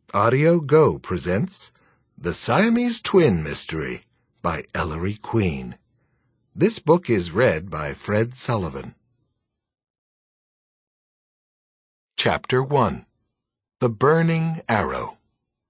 Audio Go presents The Siamese Twin Mystery by Ellery Queen. This book is read by Fred Sullivan. Chapter 1. The Burning Arrow.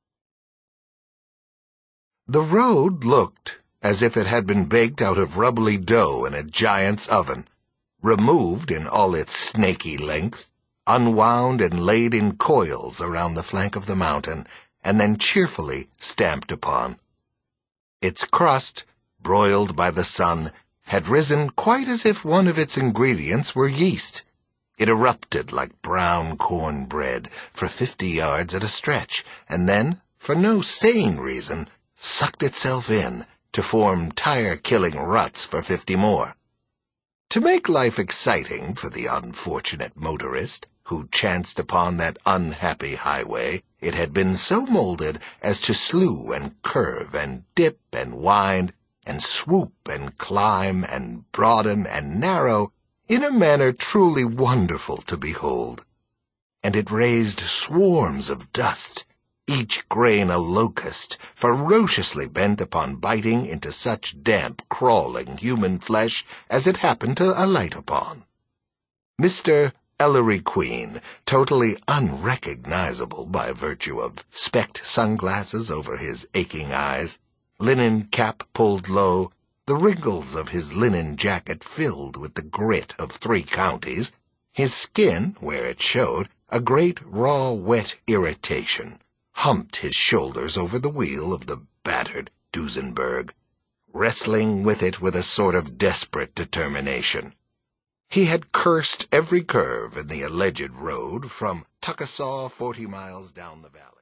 The road looked as if it had been baked out of rubbly dough in a giant's oven, removed in all its snaky length, unwound and laid in coils around the flank of the mountain, and then cheerfully stamped upon. Its crust, broiled by the sun, had risen quite as if one of its ingredients were yeast. It erupted like brown corn bread for 50 yards at a stretch, and then, for no sane reason, sucked itself in to form tire-killing ruts for 50 more. To make life exciting for the unfortunate motorist who chanced upon that unhappy highway, it had been so molded as to slew and curve and dip and wind and swoop and climb and broaden and narrow in a manner truly wonderful to behold. And it raised swarms of dust, each grain a locust, ferociously bent upon biting into such damp, crawling human flesh as it happened to alight upon. Mr. Ellery Queen, totally unrecognizable by virtue of specked sunglasses over his aching eyes, linen cap pulled low, the wrinkles of his linen jacket filled with the grit of 3 counties, his skin, where it showed, a great raw wet irritation, humped his shoulders over the wheel of the battered Duesenberg, wrestling with it with a sort of desperate determination. He had cursed every curve in the alleged road from Tuckasaw 40 miles down the valley.